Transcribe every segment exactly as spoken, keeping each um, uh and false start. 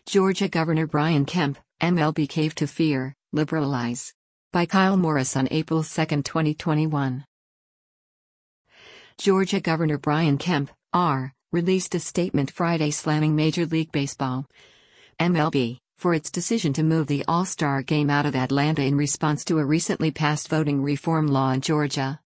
Georgia Governor Brian Kemp, M L B Cave to Fear, Liberalize. By Kyle Morris on April second, twenty twenty-one. Georgia Governor Brian Kemp, R., released a statement Friday slamming Major League Baseball, M L B, for its decision to move the All-Star Game out of Atlanta in response to a recently passed voting reform law in Georgia.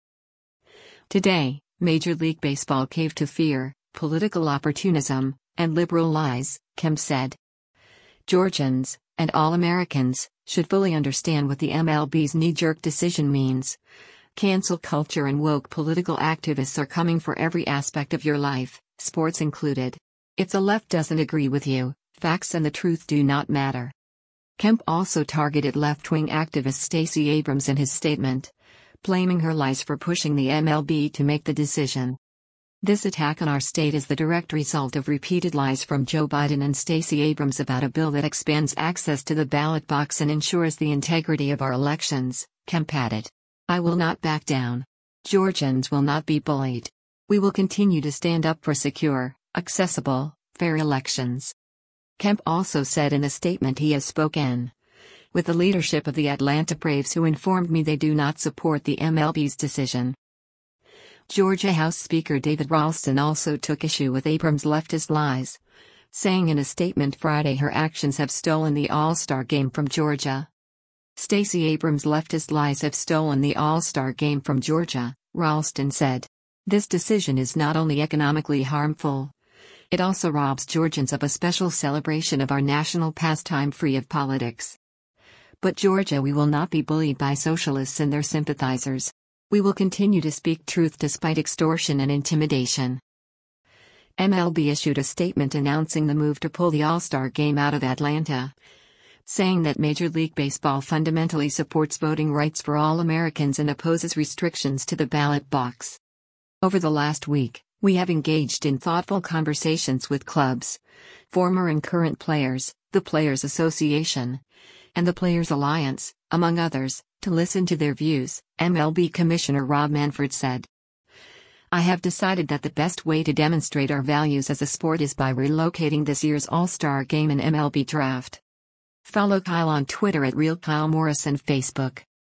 Today, Major League Baseball caved to fear, political opportunism, and liberal lies, Kemp said. Georgians, and all Americans, should fully understand what the M L B's knee-jerk decision means. Cancel culture and woke political activists are coming for every aspect of your life, sports included. If the left doesn't agree with you, facts and the truth do not matter. Kemp also targeted left-wing activist Stacey Abrams in his statement, blaming her lies for pushing the M L B to make the decision. This attack on our state is the direct result of repeated lies from Joe Biden and Stacey Abrams about a bill that expands access to the ballot box and ensures the integrity of our elections, Kemp added. I will not back down. Georgians will not be bullied. We will continue to stand up for secure, accessible, fair elections. Kemp also said in a statement he has spoken with the leadership of the Atlanta Braves, who informed me they do not support the M L B's decision. Georgia House Speaker David Ralston also took issue with Abrams' leftist lies, saying in a statement Friday her actions have stolen the All-Star Game from Georgia. Stacey Abrams' leftist lies have stolen the All-Star Game from Georgia, Ralston said. This decision is not only economically harmful, it also robs Georgians of a special celebration of our national pastime free of politics. But Georgia, we will not be bullied by socialists and their sympathizers. We will continue to speak truth despite extortion and intimidation. M L B issued a statement announcing the move to pull the All-Star Game out of Atlanta, saying that Major League Baseball fundamentally supports voting rights for all Americans and opposes restrictions to the ballot box. Over the last week, we have engaged in thoughtful conversations with clubs, former and current players, the Players Association, and the Players Alliance, among others, to listen to their views, M L B Commissioner Rob Manfred said. I have decided that the best way to demonstrate our values as a sport is by relocating this year's All-Star Game and M L B Draft. Follow Kyle on Twitter at Real Kyle Morris and Facebook.